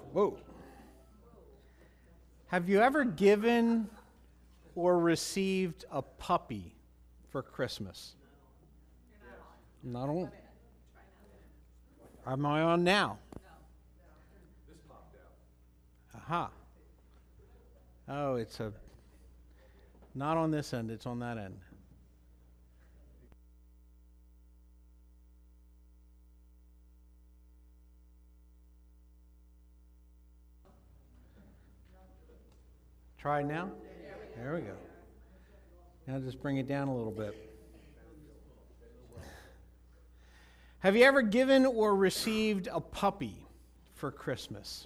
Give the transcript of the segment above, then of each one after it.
Whoa. Have you ever given or received a puppy for Christmas? Not on. Am I on now? Aha. Oh, it's not on this end, it's on that end. Try it now? There we go. Now just bring it down a little bit. Have you ever given or received a puppy for Christmas?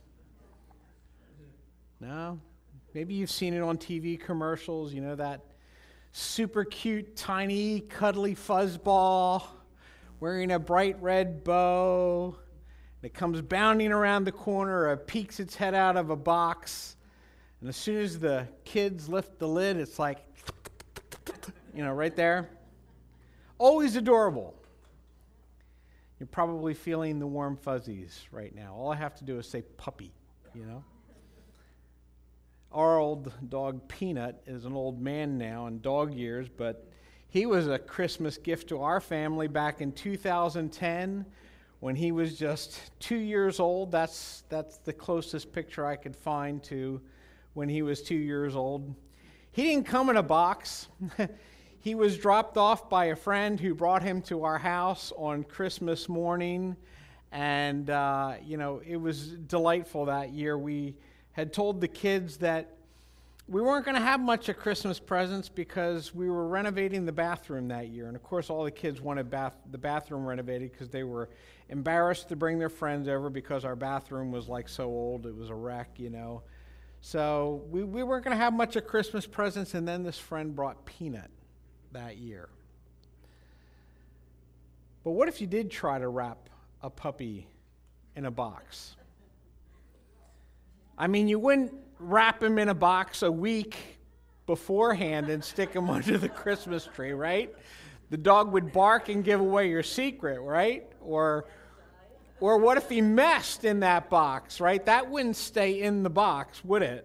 No? Maybe you've seen it on TV commercials, you know, that super cute, tiny, cuddly fuzzball wearing a bright red bow. It comes bounding around the corner, or peeks its head out of a box. And as soon as the kids lift the lid, it's like, you know, right there. Always adorable. You're probably feeling the warm fuzzies right now. All I have to do is say puppy, you know. Our old dog Peanut is an old man now in dog years, but he was a Christmas gift to our family back in 2010 when he was just 2 years old. That's the closest picture I could find to when he was 2 years old. He didn't come in a box. He was dropped off by a friend who brought him to our house on Christmas morning. And, it was delightful that year. We had told the kids that we weren't going to have much of Christmas presents because we were renovating the bathroom that year. And, of course, all the kids wanted the bathroom renovated because they were embarrassed to bring their friends over because our bathroom was, so old. It was a wreck, you know. So we weren't going to have much of Christmas presents, and then this friend brought Peanut that year. But what if you did try to wrap a puppy in a box? I mean, you wouldn't wrap him in a box a week beforehand and stick him under the Christmas tree, right? The dog would bark and give away your secret, right? Or what if he messed in that box, right? That wouldn't stay in the box, would it?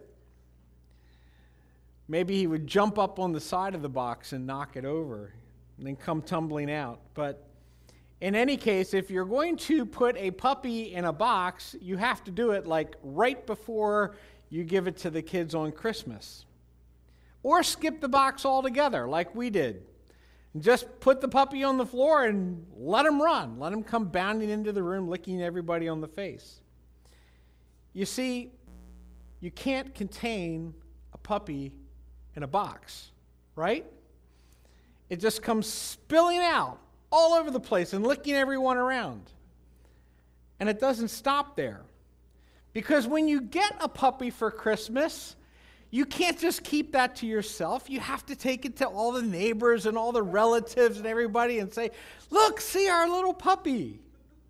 Maybe he would jump up on the side of the box and knock it over and then come tumbling out. But in any case, if you're going to put a puppy in a box, you have to do it right before you give it to the kids on Christmas. Or skip the box altogether like we did. Just put the puppy on the floor and let him run. Let him come bounding into the room, licking everybody on the face. You see, you can't contain a puppy in a box, right? It just comes spilling out all over the place and licking everyone around. And it doesn't stop there. Because when you get a puppy for Christmas, you can't just keep that to yourself. You have to take it to all the neighbors and all the relatives and everybody and say, look, see our little puppy.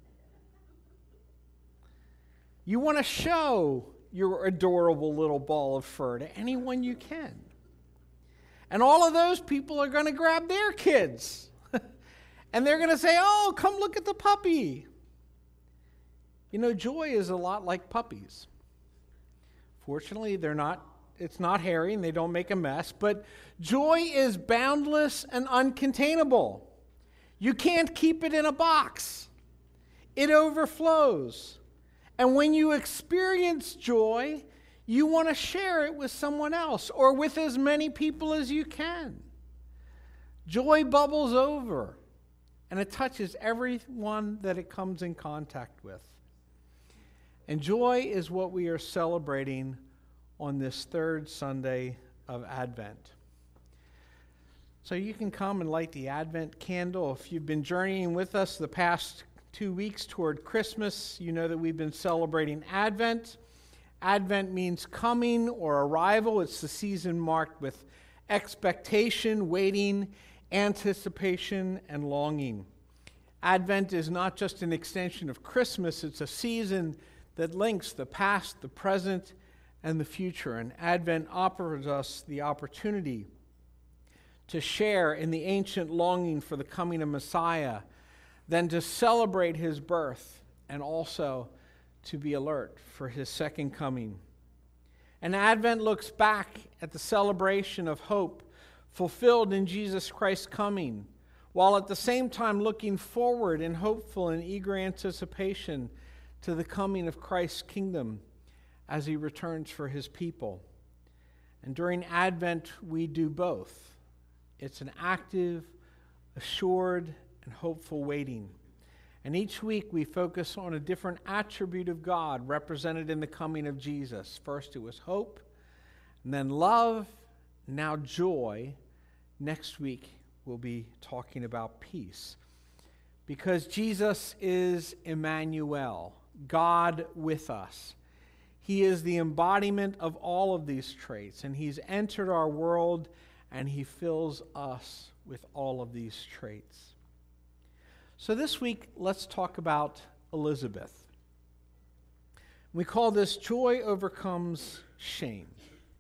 You want to show your adorable little ball of fur to anyone you can. And all of those people are going to grab their kids. And they're going to say, oh, come look at the puppy. You know, joy is a lot like puppies. Fortunately, it's not hairy and they don't make a mess, but joy is boundless and uncontainable. You can't keep it in a box. It overflows. And when you experience joy, you want to share it with someone else or with as many people as you can. Joy bubbles over, and it touches everyone that it comes in contact with. And joy is what we are celebrating on this third Sunday of Advent. So you can come and light the Advent candle. If you've been journeying with us the past 2 weeks toward Christmas, you know that we've been celebrating Advent. Advent means coming or arrival. It's the season marked with expectation, waiting, anticipation, and longing. Advent is not just an extension of Christmas. It's a season that links the past, the present, and the future. And Advent offers us the opportunity to share in the ancient longing for the coming of Messiah, then to celebrate his birth, and also to be alert for his second coming. And Advent looks back at the celebration of hope fulfilled in Jesus Christ's coming, while at the same time looking forward in hopeful and eager anticipation to the coming of Christ's kingdom as he returns for his people. And during Advent, we do both. It's an active, assured, and hopeful waiting. And each week we focus on a different attribute of God represented in the coming of Jesus. First it was hope, and then love, now joy. Next week we'll be talking about peace. Because Jesus is Emmanuel, God with us. He is the embodiment of all of these traits, and he's entered our world and he fills us with all of these traits. So this week, let's talk about Elizabeth. We call this Joy Overcomes Shame.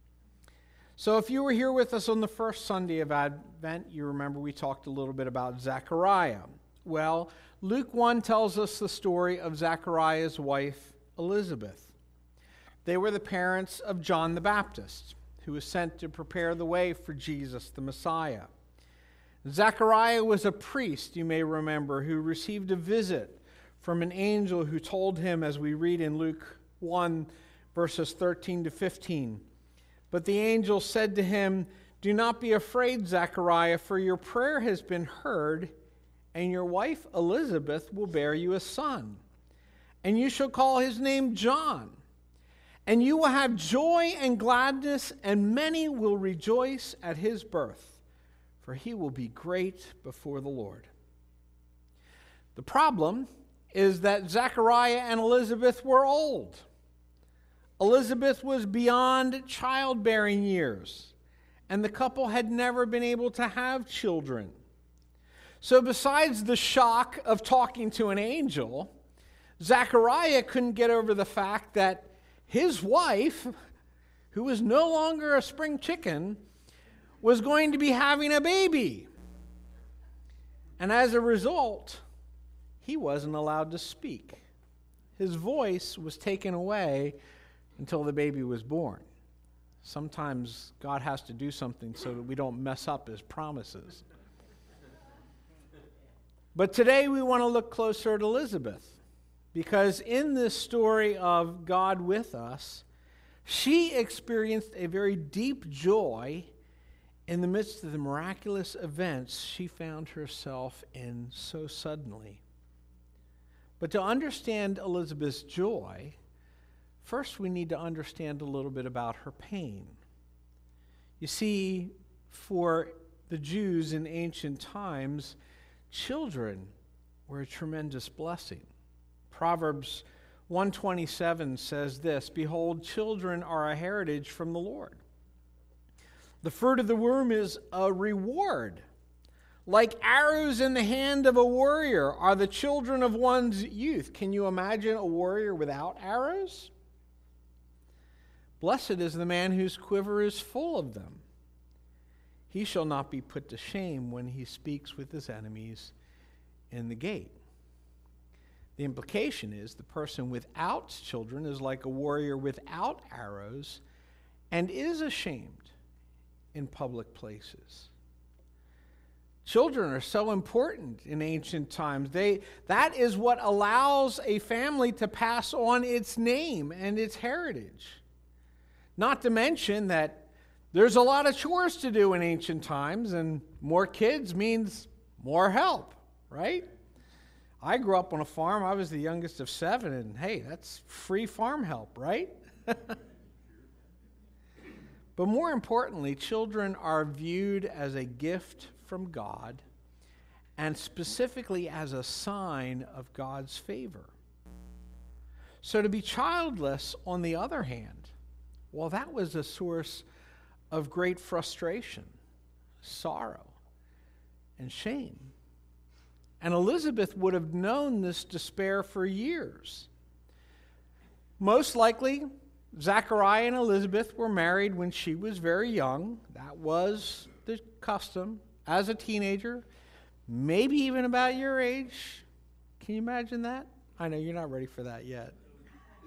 So if you were here with us on the first Sunday of Advent, you remember we talked a little bit about Zechariah. Well, Luke 1 tells us the story of Zechariah's wife, Elizabeth. They were the parents of John the Baptist, who was sent to prepare the way for Jesus, the Messiah. Zechariah was a priest, you may remember, who received a visit from an angel who told him, as we read in Luke 1, verses 13 to 15, "But the angel said to him, 'Do not be afraid, Zechariah, for your prayer has been heard, and your wife Elizabeth will bear you a son, and you shall call his name John. And you will have joy and gladness, and many will rejoice at his birth, for he will be great before the Lord.'" The problem is that Zechariah and Elizabeth were old. Elizabeth was beyond childbearing years, and the couple had never been able to have children. So besides the shock of talking to an angel, Zechariah couldn't get over the fact that his wife, who was no longer a spring chicken, was going to be having a baby. And as a result, he wasn't allowed to speak. His voice was taken away until the baby was born. Sometimes God has to do something so that we don't mess up his promises. But today we want to look closer at Elizabeth, because in this story of God with us, she experienced a very deep joy in the midst of the miraculous events she found herself in so suddenly. But to understand Elizabeth's joy, first we need to understand a little bit about her pain. You see, for the Jews in ancient times, children were a tremendous blessing. Proverbs 127 says this, "Behold, children are a heritage from the Lord. The fruit of the womb is a reward. Like arrows in the hand of a warrior are the children of one's youth." Can you imagine a warrior without arrows? "Blessed is the man whose quiver is full of them. He shall not be put to shame when he speaks with his enemies in the gate." The implication is the person without children is like a warrior without arrows and is ashamed in public places. Children are so important in ancient times. That is what allows a family to pass on its name and its heritage. Not to mention that there's a lot of chores to do in ancient times, and more kids means more help, right? I grew up on a farm. I was the youngest of 7, and hey, that's free farm help, right? But more importantly, children are viewed as a gift from God, and specifically as a sign of God's favor. So to be childless, on the other hand, well, that was a source of great frustration, sorrow, and shame. And Elizabeth would have known this despair for years. Most likely, Zechariah and Elizabeth were married when she was very young. That was the custom as a teenager, maybe even about your age. Can you imagine that? I know you're not ready for that yet.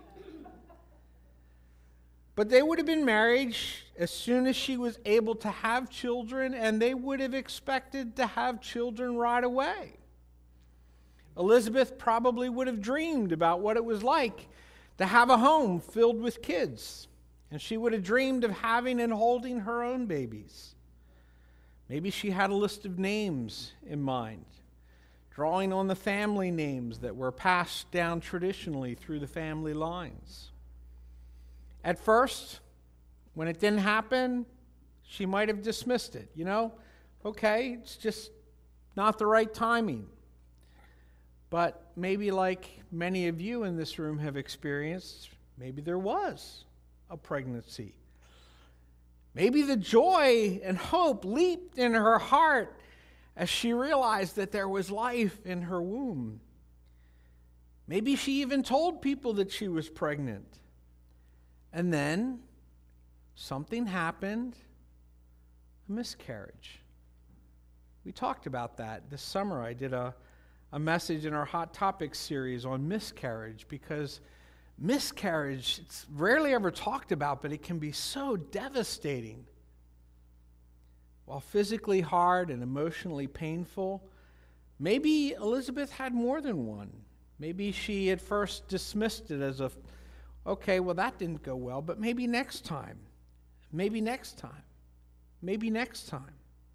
But they would have been married as soon as she was able to have children, and they would have expected to have children right away. Elizabeth probably would have dreamed about what it was like to have a home filled with kids, and she would have dreamed of having and holding her own babies. Maybe she had a list of names in mind, drawing on the family names that were passed down traditionally through the family lines. At first, when it didn't happen, she might have dismissed it. Okay, it's just not the right timing. But maybe like many of you in this room have experienced, maybe there was a pregnancy. Maybe the joy and hope leaped in her heart as she realized that there was life in her womb. Maybe she even told people that she was pregnant. And then something happened, a miscarriage. We talked about that this summer. I did a message in our Hot Topics series on miscarriage, because miscarriage, it's rarely ever talked about, but it can be so devastating. While physically hard and emotionally painful, maybe Elizabeth had more than one. Maybe she at first dismissed it as okay, well, that didn't go well, but maybe next time. Maybe next time. Maybe next time.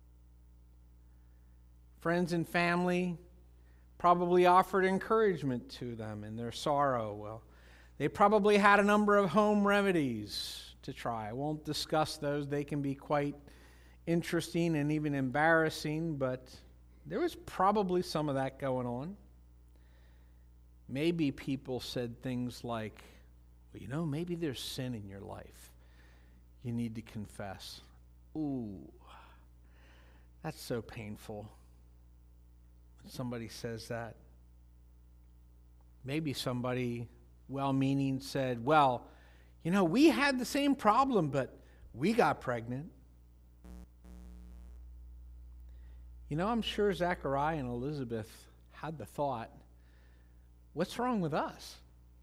Friends and family probably offered encouragement to them in their sorrow. Well, they probably had a number of home remedies to try. I won't discuss those. They can be quite interesting and even embarrassing, but there was probably some of that going on. Maybe people said things like, well, maybe there's sin in your life you need to confess. Ooh, that's so painful when somebody says that. Maybe somebody well-meaning said, well, we had the same problem, but we got pregnant. I'm sure Zechariah and Elizabeth had the thought, what's wrong with us?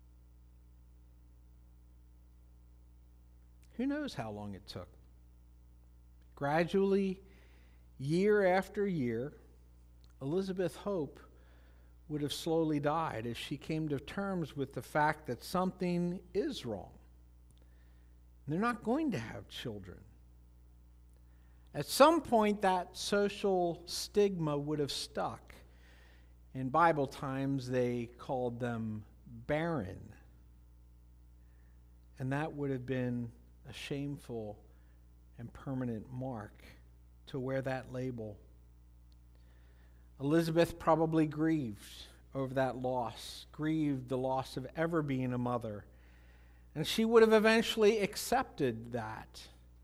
Who knows how long it took? Gradually, year after year, Elizabeth Hope would have slowly died as she came to terms with the fact that something is wrong. They're not going to have children. At some point, that social stigma would have stuck. In Bible times, they called them barren. And that would have been a shameful and permanent mark to wear that label. Elizabeth probably grieved over that loss, grieved the loss of ever being a mother. And she would have eventually accepted that.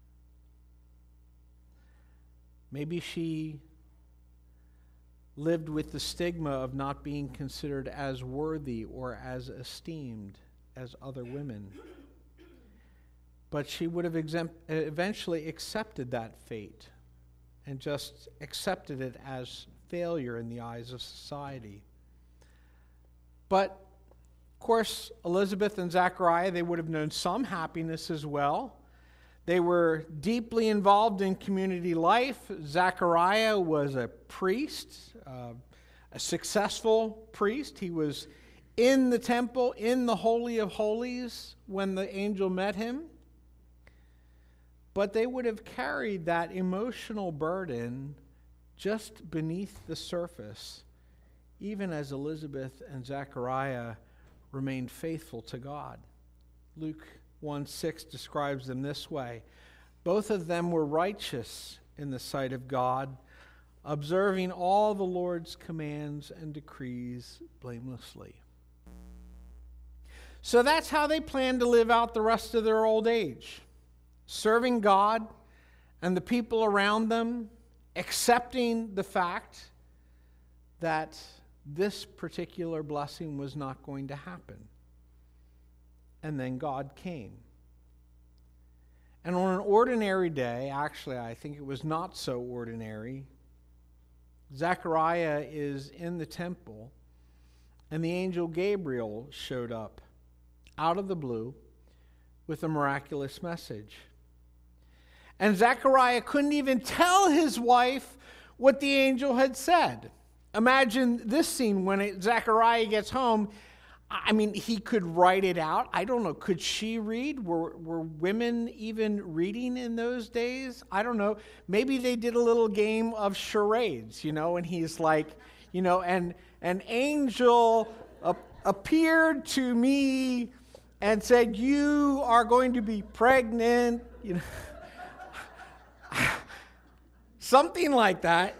Maybe she lived with the stigma of not being considered as worthy or as esteemed as other women. But she would have eventually accepted that fate and just accepted it as failure in the eyes of society. But, of course, Elizabeth and Zechariah, they would have known some happiness as well. They were deeply involved in community life. Zechariah was a priest, a successful priest. He was in the temple, in the Holy of Holies when the angel met him. But they would have carried that emotional burden just beneath the surface, even as Elizabeth and Zechariah remained faithful to God. Luke 1:6 describes them this way. Both of them were righteous in the sight of God, observing all the Lord's commands and decrees blamelessly. So that's how they planned to live out the rest of their old age, serving God and the people around them, accepting the fact that this particular blessing was not going to happen. And then God came. And on an ordinary day, actually I think it was not so ordinary, Zechariah is in the temple, and the angel Gabriel showed up out of the blue, with a miraculous message. And Zechariah couldn't even tell his wife what the angel had said. Imagine this scene when Zechariah gets home. I mean, he could write it out. I don't know. Could she read? Were women even reading in those days? I don't know. Maybe they did a little game of charades, and he's like, and an angel appeared to me and said, you are going to be pregnant, something like that.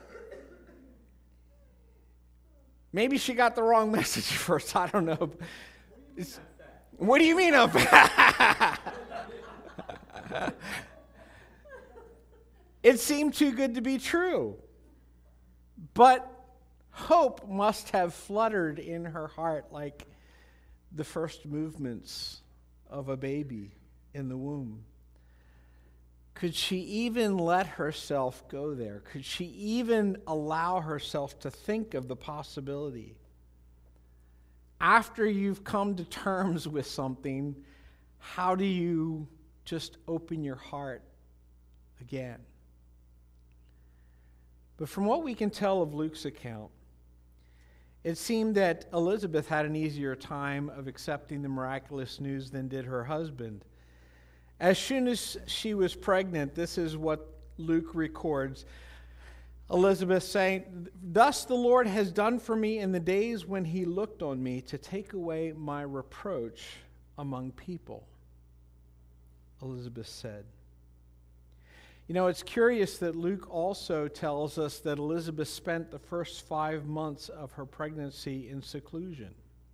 Maybe she got the wrong message first. I don't know. What do you mean of It seemed too good to be true. But hope must have fluttered in her heart like the first movements of a baby in the womb. Could she even let herself go there? Could she even allow herself to think of the possibility? After you've come to terms with something, how do you just open your heart again? But from what we can tell of Luke's account, it seemed that Elizabeth had an easier time of accepting the miraculous news than did her husband. As soon as she was pregnant, this is what Luke records. Elizabeth saying, thus the Lord has done for me in the days when he looked on me to take away my reproach among people. Elizabeth said. It's curious that Luke also tells us that Elizabeth spent the first 5 months of her pregnancy in seclusion.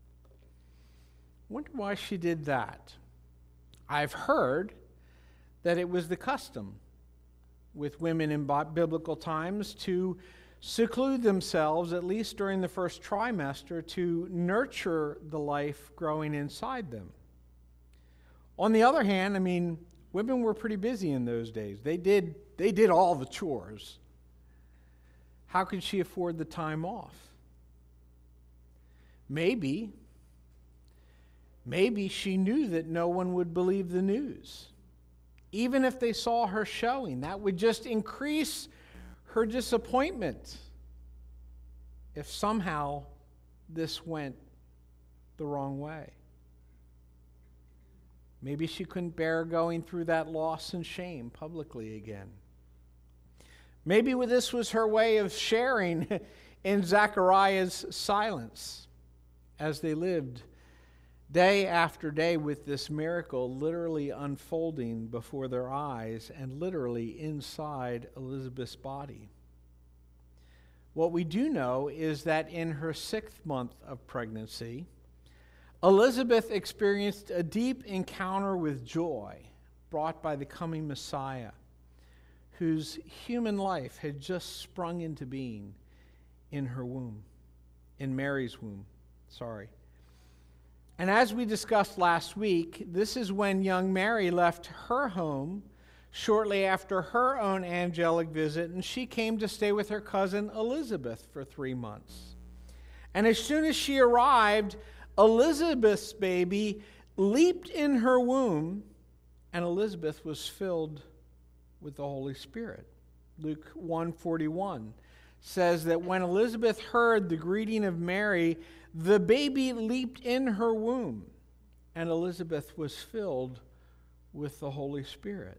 I wonder why she did that. I've heard that it was the custom with women in biblical times to seclude themselves, at least during the first trimester, to nurture the life growing inside them. On the other hand, women were pretty busy in those days. They did all the chores. How could she afford the time off? Maybe she knew that no one would believe the news. Even if they saw her showing, that would just increase her disappointment if somehow this went the wrong way. Maybe she couldn't bear going through that loss and shame publicly again. Maybe this was her way of sharing in Zechariah's silence as they lived day after day with this miracle literally unfolding before their eyes and literally inside Elizabeth's body. What we do know is that in her 6th month of pregnancy, Elizabeth experienced a deep encounter with joy brought by the coming Messiah, whose human life had just sprung into being in her womb, in Mary's womb. And as we discussed last week, this is when young Mary left her home shortly after her own angelic visit, and she came to stay with her cousin Elizabeth for 3 months. And as soon as she arrived, Elizabeth's baby leaped in her womb, and Elizabeth was filled with the Holy Spirit. Luke 1:41 says that when Elizabeth heard the greeting of Mary, the baby leaped in her womb, and Elizabeth was filled with the Holy Spirit.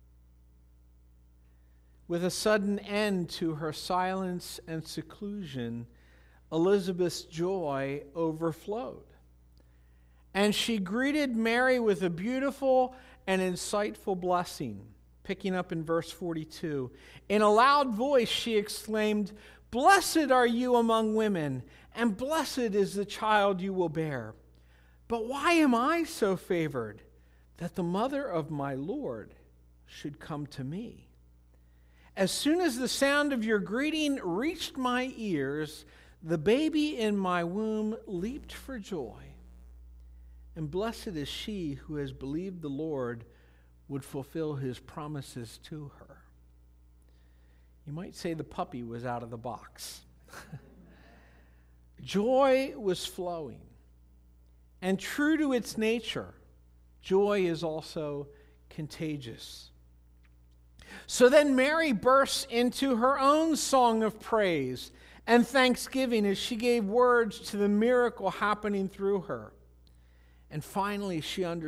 With a sudden end to her silence and seclusion, Elizabeth's joy overflowed. And she greeted Mary with a beautiful and insightful blessing. Picking up in verse 42. In a loud voice she exclaimed, "Blessed are you among women, and blessed is the child you will bear. But why am I so favored that the mother of my Lord should come to me? As soon as the sound of your greeting reached my ears, the baby in my womb leaped for joy. And blessed is she who has believed the Lord would fulfill his promises to her." You might say the puppy was out of the box. Joy was flowing. And true to its nature, Joy is also contagious. So then Mary bursts into her own song of praise and thanksgiving as she gave words to the miracle happening through her. And finally, she was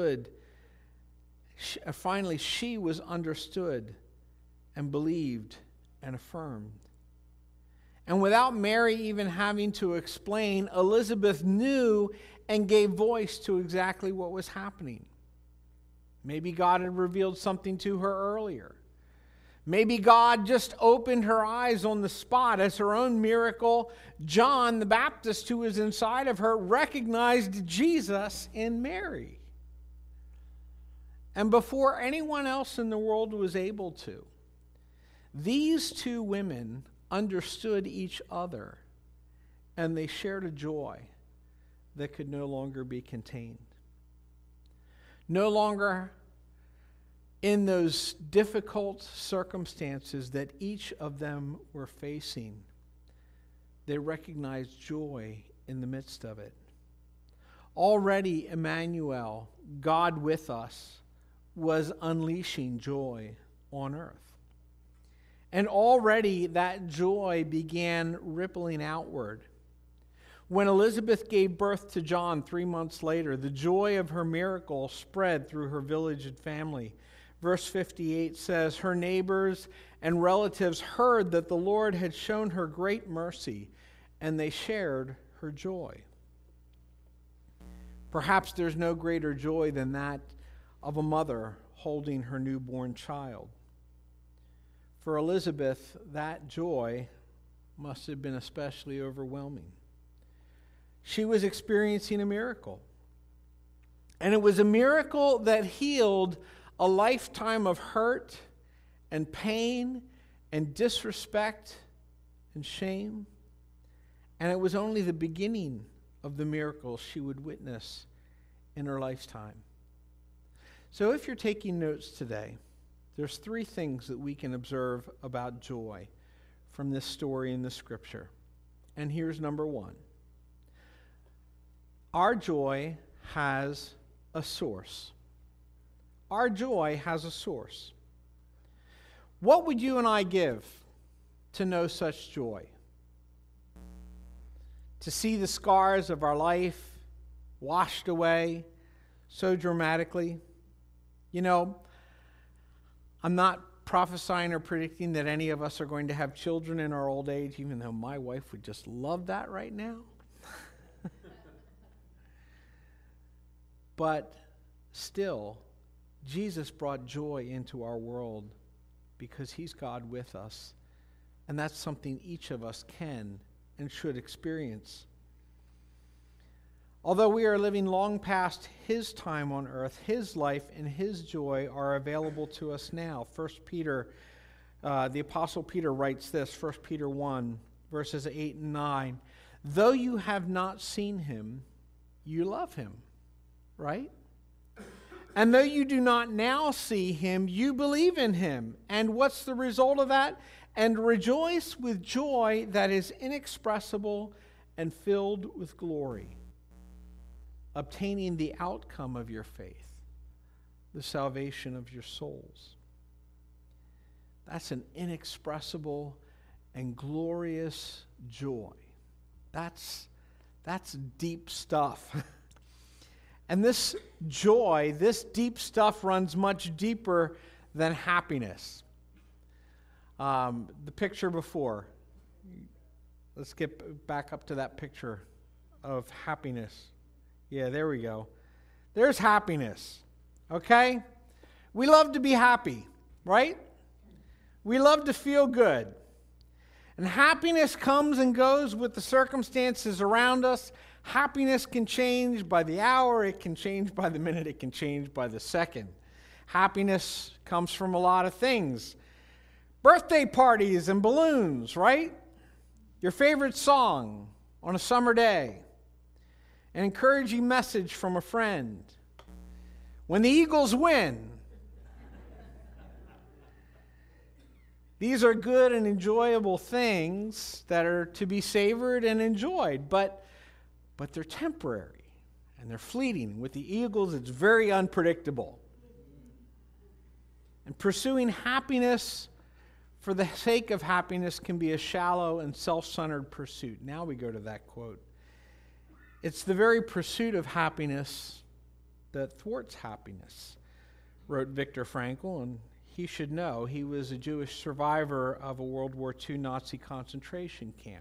understood and believed and affirmed. And without Mary even having to explain, Elizabeth knew and gave voice to exactly what was happening. Maybe God had revealed something to her earlier. Maybe God just opened her eyes on the spot as her own miracle. John the Baptist, who was inside of her, recognized Jesus in Mary. And before anyone else in the world was able to, these two women understood each other, and they shared a joy that could no longer be contained. No longer in those difficult circumstances that each of them were facing, they recognized joy in the midst of it. Already, Emmanuel, God with us, was unleashing joy on earth. And already that joy began rippling outward. When Elizabeth gave birth to John 3 months later, the joy of her miracle spread through her village and family. Verse 58 says, her neighbors and relatives heard that the Lord had shown her great mercy, and they shared her joy. Perhaps there's no greater joy than that of a mother holding her newborn child. For Elizabeth, that joy must have been especially overwhelming. She was experiencing a miracle. And it was a miracle that healed a lifetime of hurt and pain and disrespect and shame. And it was only the beginning of the miracles she would witness in her lifetime. So if you're taking notes today, there's 3 things that we can observe about joy from this story in the scripture. And here's number 1. Our joy has a source. Our joy has a source. What would you and I give to know such joy? To see the scars of our life washed away so dramatically? You know, I'm not prophesying or predicting that any of us are going to have children in our old age, even though my wife would just love that right now. But still, Jesus brought joy into our world because he's God with us. And that's something each of us can and should experience. Although we are living long past his time on earth, his life and his joy are available to us now. The Apostle Peter writes this, 1 Peter 1, verses 8 and 9. Though you have not seen him, you love him. Right? And though you do not now see him, you believe in him. And what's the result of that? And rejoice with joy that is inexpressible and filled with glory, obtaining the outcome of your faith, the salvation of your souls. That's an inexpressible and glorious joy. That's deep stuff. And this joy, this deep stuff runs much deeper than happiness. The picture before. Let's get back up to that picture of happiness. Yeah, there we go. There's happiness. Okay? We love to be happy, right? We love to feel good. And happiness comes and goes with the circumstances around us. Happiness can change by the hour, it can change by the minute, it can change by the second. Happiness comes from a lot of things. Birthday parties and balloons, right? Your favorite song on a summer day. An encouraging message from a friend. When the Eagles win. These are good and enjoyable things that are to be savored and enjoyed, but they're temporary. and they're fleeting. With the eagles, it's very unpredictable. And pursuing happiness for the sake of happiness can be a shallow and self-centered pursuit. Now we go to that quote. It's the very pursuit of happiness that thwarts happiness, wrote Viktor Frankl, and he should know he was a Jewish survivor of a World War II Nazi concentration camp.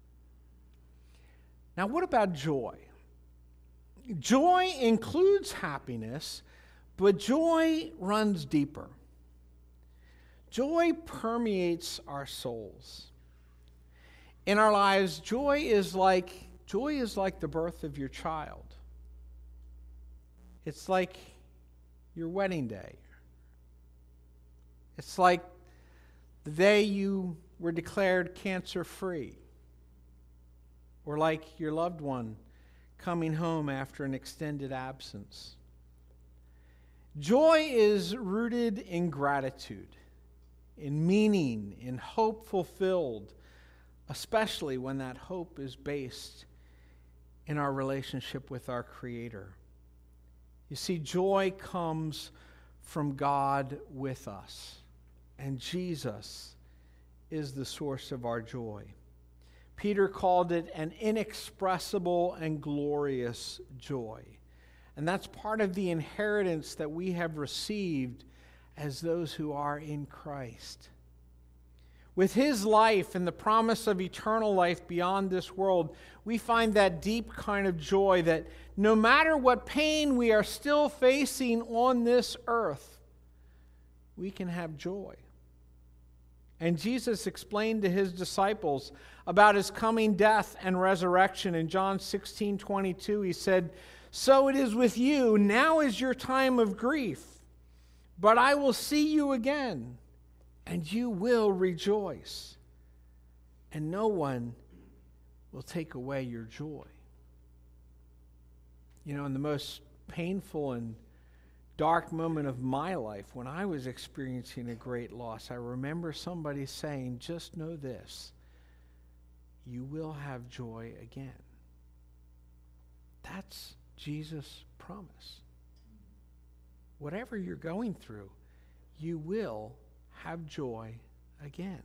Now, what about joy? Joy includes happiness, but joy runs deeper. Joy permeates our souls. In our lives, joy is like the birth of your child. It's like your wedding day. It's like the day you were declared cancer-free, or like your loved one coming home after an extended absence. Joy is rooted in gratitude, in meaning, in hope fulfilled, especially when that hope is based in our relationship with our Creator. You see, joy comes from God with us, and Jesus is the source of our joy. Peter called it an inexpressible and glorious joy. And that's part of the inheritance that we have received as those who are in Christ. With his life and the promise of eternal life beyond this world, we find that deep kind of joy that no matter what pain we are still facing on this earth, we can have joy. And Jesus explained to his disciples about his coming death and resurrection. In John 16:22, he said, "So it is with you. Now is your time of grief. But I will see you again, and you will rejoice. And no one will take away your joy." You know, in the most painful and dark moment of my life, when I was experiencing a great loss, I remember somebody saying, "Just know this, you will have joy again." That's Jesus' promise. Whatever you're going through, you will have joy again.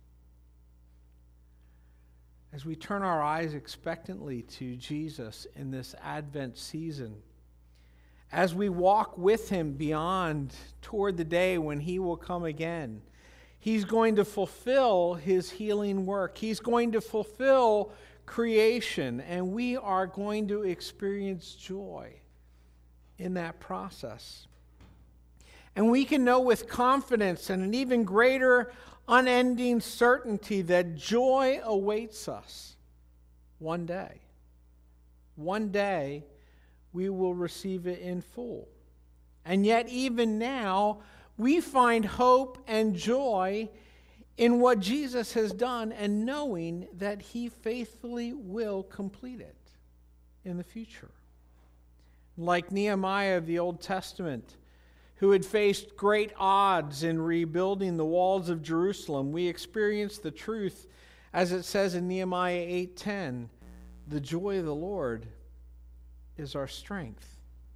As we turn our eyes expectantly to Jesus in this Advent season, as we walk with him beyond toward the day when he will come again, he's going to fulfill his healing work. He's going to fulfill creation, and we are going to experience joy in that process. And we can know with confidence and an even greater unending certainty that joy awaits us one day. One day, we will receive it in full. And yet, even now, we find hope and joy in what Jesus has done and knowing that he faithfully will complete it in the future. Like Nehemiah of the Old Testament, who had faced great odds in rebuilding the walls of Jerusalem, we experience the truth, as it says in Nehemiah 8:10, "The joy of the Lord is our strength."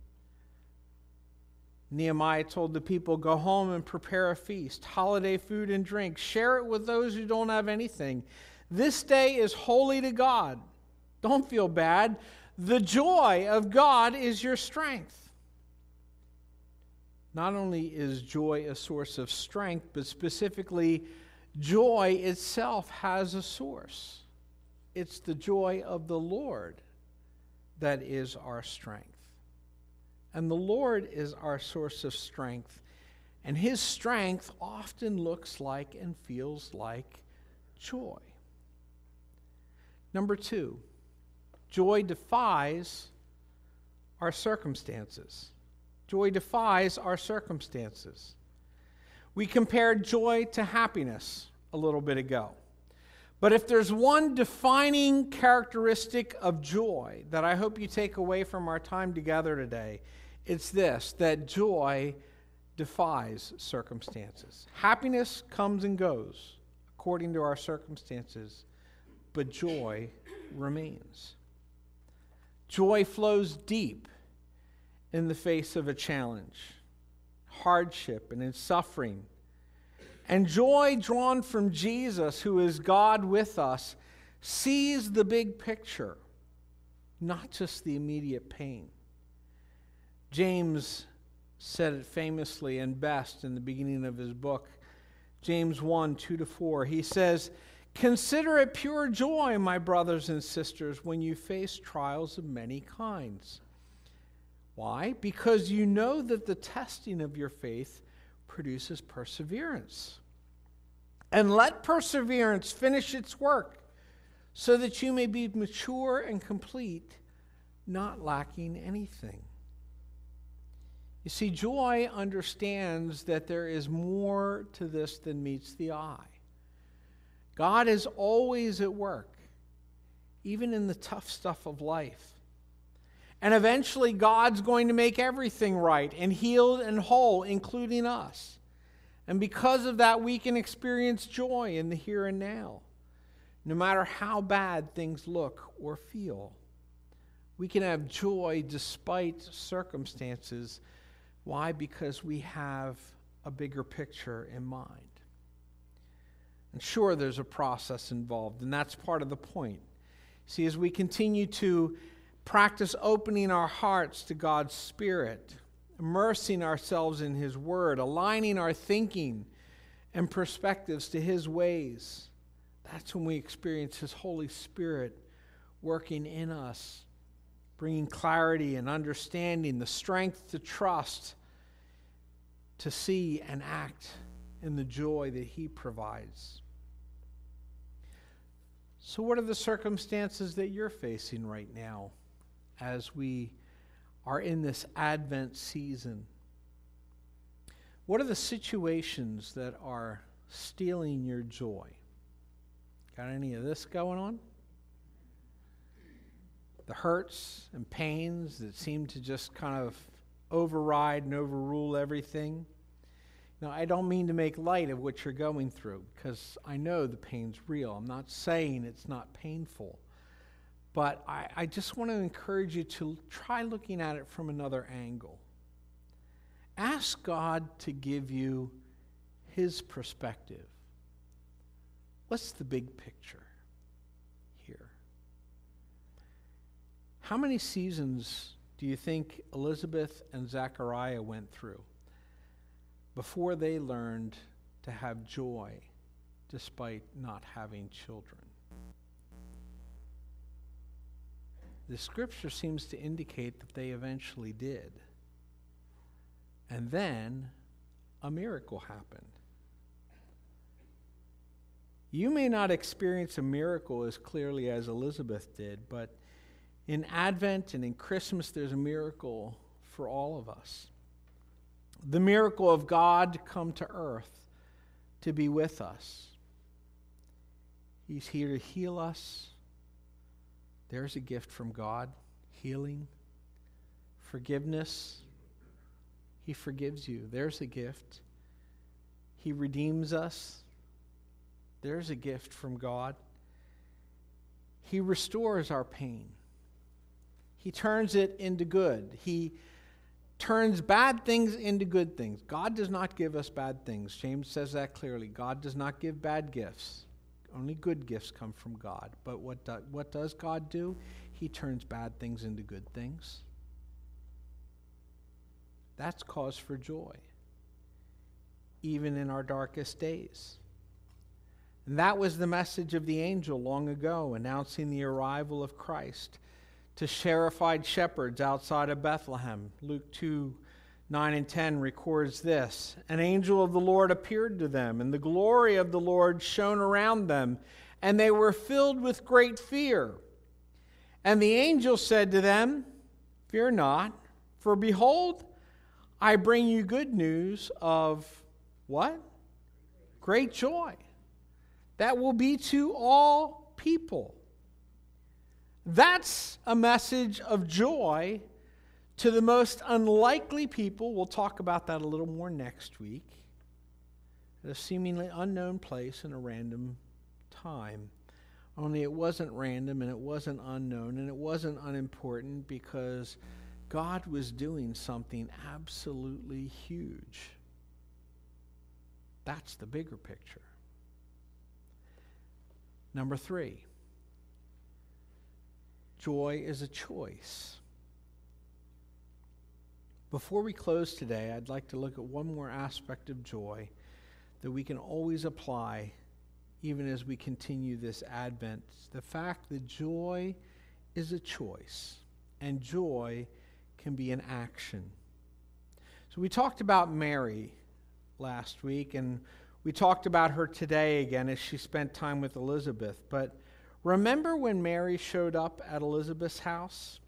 Nehemiah told the people, "Go home and prepare a feast, holiday food and drink. Share it with those who don't have anything. This day is holy to God. Don't feel bad. The joy of God is your strength." Not only is joy a source of strength, but specifically, joy itself has a source. It's the joy of the Lord that is our strength. And the Lord is our source of strength. And his strength often looks like and feels like joy. Number 2, joy defies our circumstances. Joy defies our circumstances. We compared joy to happiness a little bit ago. But if there's one defining characteristic of joy that I hope you take away from our time together today, it's this, that joy defies circumstances. Happiness comes and goes according to our circumstances, but joy remains. Joy flows deep in the face of a challenge, hardship, and in suffering. And joy drawn from Jesus, who is God with us, sees the big picture, not just the immediate pain. James said it famously and best in the beginning of his book, James 1, 2-4. He says, "Consider it pure joy, my brothers and sisters, when you face trials of many kinds." Why? Because you know that the testing of your faith produces perseverance. And let perseverance finish its work, so that you may be mature and complete, not lacking anything. You see, joy understands that there is more to this than meets the eye. God is always at work, even in the tough stuff of life. And eventually God's going to make everything right and healed and whole, including us. And because of that, we can experience joy in the here and now, no matter how bad things look or feel. We can have joy despite circumstances. Why? Because we have a bigger picture in mind. And sure, there's a process involved, and that's part of the point. See, as we continue to practice opening our hearts to God's Spirit, immersing ourselves in His Word, aligning our thinking and perspectives to His ways, that's when we experience His Holy Spirit working in us, bringing clarity and understanding, the strength to trust, to see and act in the joy that He provides. So what are the circumstances that you're facing right now as we are in this Advent season? What are the situations that are stealing your joy? Got any of this going on? The hurts and pains that seem to just kind of override and overrule everything. Now, I don't mean to make light of what you're going through, because I know the pain's real. I'm not saying it's not painful. But I just want to encourage you to try looking at it from another angle. Ask God to give you His perspective. What's the big picture here? How many seasons do you think Elizabeth and Zechariah went through before they learned to have joy despite not having children? The scripture seems to indicate that they eventually did. And then a miracle happened. You may not experience a miracle as clearly as Elizabeth did, but in Advent and in Christmas, there's a miracle for all of us. The miracle of God come to earth to be with us. He's here to heal us. There's a gift from God, healing, forgiveness. He forgives you. There's a gift. He redeems us. There's a gift from God. He restores our pain. He turns it into good. He turns bad things into good things. God does not give us bad things. James says that clearly. God does not give bad gifts. Only good gifts come from God. But what does God do? He turns bad things into good things. That's cause for joy, even in our darkest days. And that was the message of the angel long ago, announcing the arrival of Christ to terrified shepherds outside of Bethlehem. Luke 2:9-10 records this. An angel of the Lord appeared to them, and the glory of the Lord shone around them, and they were filled with great fear. And the angel said to them, "Fear not, for behold, I bring you good news of" what? Great joy. That will be to all people. That's a message of joy to the most unlikely people. We'll talk about that a little more next week. At a seemingly unknown place in a random time. Only it wasn't random, and it wasn't unknown, and it wasn't unimportant, because God was doing something absolutely huge. That's the bigger picture. Number 3, joy is a choice. Before we close today, I'd like to look at one more aspect of joy that we can always apply even as we continue this Advent. The fact that joy is a choice, and joy can be an action. So we talked about Mary last week, and we talked about her today again as she spent time with Elizabeth. But remember when Mary showed up at Elizabeth's house?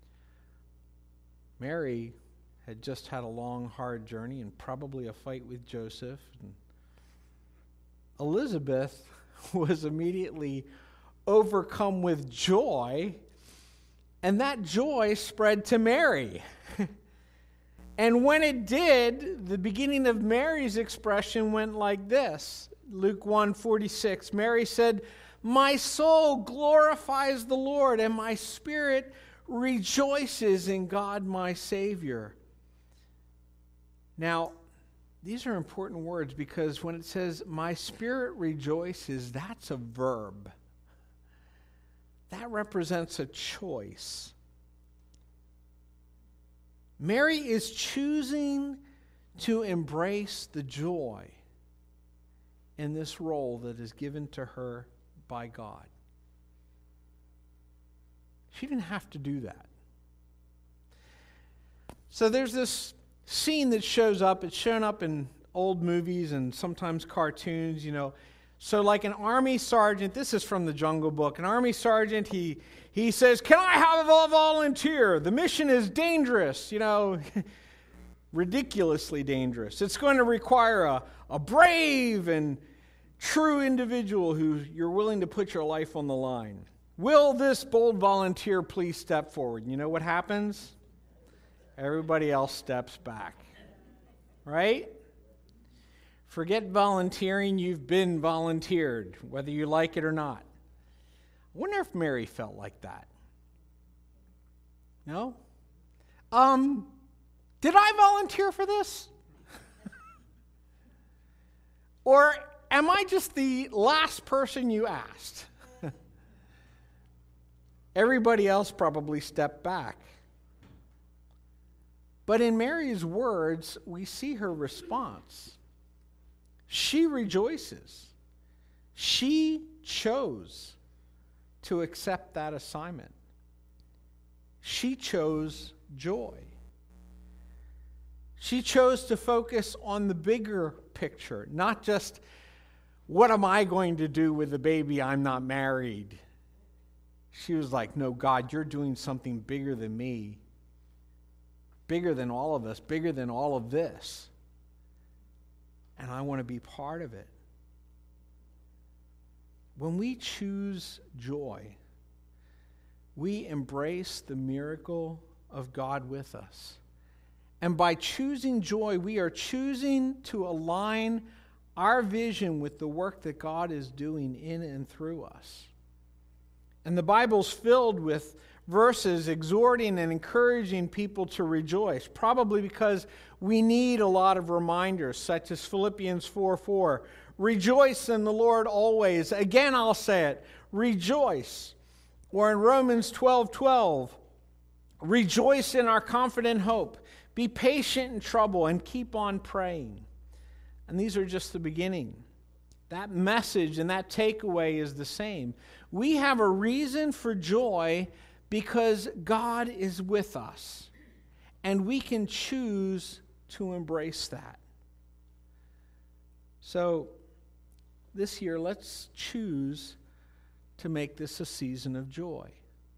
Mary had just had a long, hard journey and probably a fight with Joseph. And Elizabeth was immediately overcome with joy, and that joy spread to Mary. And when it did, the beginning of Mary's expression went like this. Luke 1:46, Mary said, "My soul glorifies the Lord, and my spirit rejoices in God my Savior." Now, these are important words, because when it says, "my spirit rejoices," that's a verb. That represents a choice. Mary is choosing to embrace the joy in this role that is given to her by God. She didn't have to do that. So there's this scene that shows up. It's shown up in old movies and sometimes cartoons, So like an army sergeant, this is from the Jungle Book, an army sergeant, he says, "Can I have a volunteer? The mission is dangerous," ridiculously dangerous. It's going to require a brave and true individual who you're willing to put your life on the line. Will this bold volunteer please step forward? You know what happens? Everybody else steps back, right? Forget volunteering, you've been volunteered, whether you like it or not. I wonder if Mary felt like that. No? Did I volunteer for this? Or am I just the last person you asked? Everybody else probably stepped back. But in Mary's words, we see her response. She rejoices. She chose to accept that assignment. She chose joy. She chose to focus on the bigger picture, not just, what am I going to do with the baby? I'm not married. She was like, no, God, you're doing something bigger than me, bigger than all of us, bigger than all of this. And I want to be part of it. When we choose joy, we embrace the miracle of God with us. And by choosing joy, we are choosing to align our vision with the work that God is doing in and through us. And the Bible's filled with verses exhorting and encouraging people to rejoice, probably because we need a lot of reminders, such as Philippians 4:4. Rejoice in the Lord always. Again, I'll say it. Rejoice. Or in Romans 12:12, rejoice in our confident hope. Be patient in trouble and keep on praying. And these are just the beginning. That message and that takeaway is the same. We have a reason for joy because God is with us. And we can choose to embrace that. So this year, let's choose to make this a season of joy.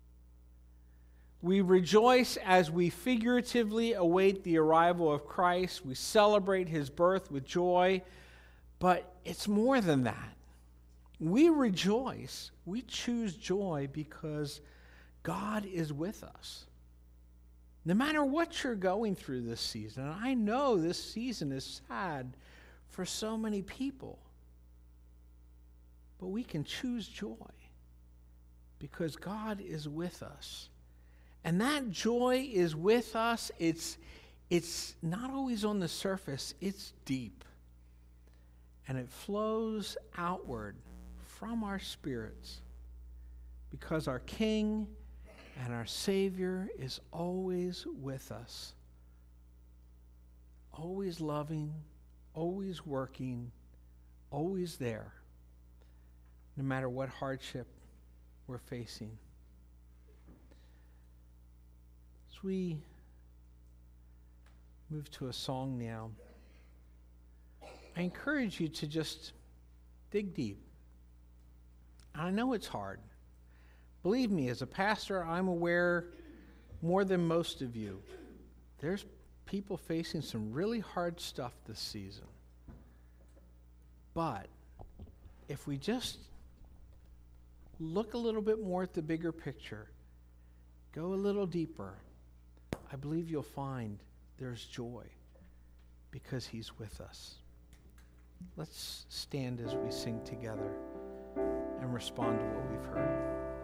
We rejoice as we figuratively await the arrival of Christ. We celebrate his birth with joy. But it's more than that. We rejoice. We choose joy because God is with us. No matter what you're going through this season, and I know this season is sad for so many people, but we can choose joy. because God is with us. And that joy is with us. It's not always on the surface. It's deep. And it flows outward from our spirits because our King and our Savior is always with us. Always loving, always working, always there, no matter what hardship we're facing. As we move to a song now, I encourage you to just dig deep. I know it's hard. Believe me, as a pastor, I'm aware more than most of you. There's people facing some really hard stuff this season. But if we just look a little bit more at the bigger picture, go a little deeper, I believe you'll find there's joy because he's with us. Let's stand as we sing together and respond to what we've heard.